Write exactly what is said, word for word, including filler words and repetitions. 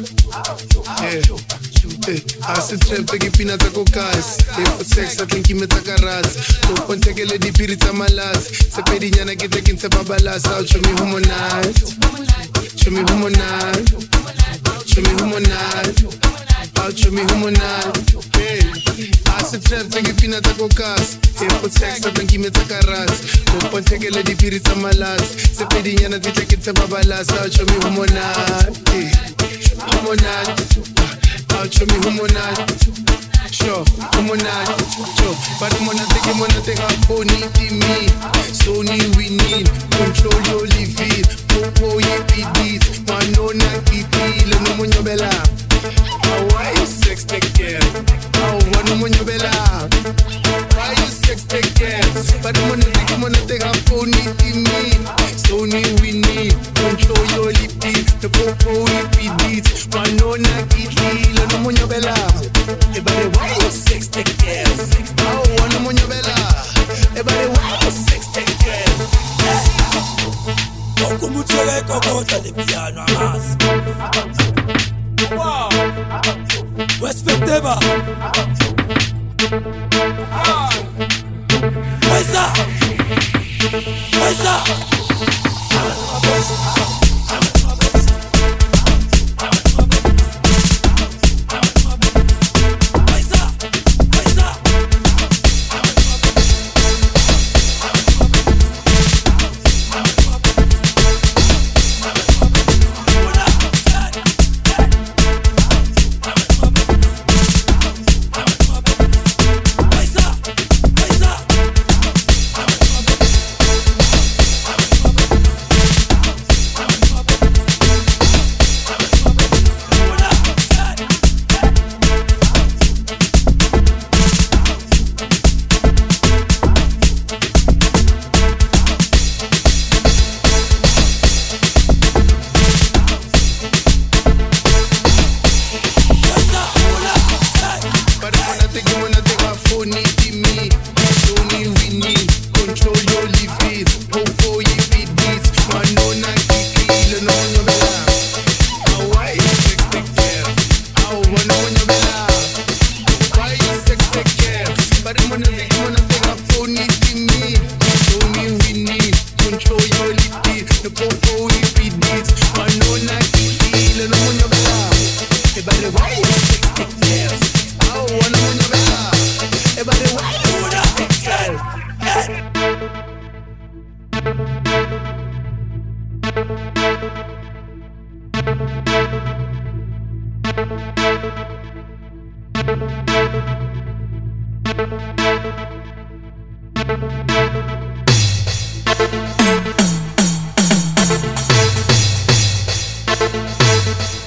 asitrempe kipina tsako kasi efo sex atlenkimetsakarasi lopontekele dipiri tsa malasi sepedinyana ke tle ke ntshe babalasi ao show me humonite show me humonite show me humonite ao show me humonite asitrempe kipina tsako kasi efo sex atlenkimetsakarasi lopontekele dipiri tsa malasi sepedinyana ke tle ke ntshe babalasi ao show me humonite humonite I'll show me who monad, sure, who monad, sure. But I'm gonna take him on a take a phone, need me. So need we need control your livid. Popo yippee deeds, man no not keep it. No mon yo bella. Why you sex take care? Oh, one mon yo bella. Why you sex take care? But I'm gonna take him on a take a phone, need me. So need we need control your livid. The popo yippee deeds, man no not keep it. No moño bella, everybody why you sex take care? Oh, no moño bella, everybody why you sex take care? Poco mucho de cocota de piano a más. Wow, respecteba. Paisa, paisa. We'll be right back.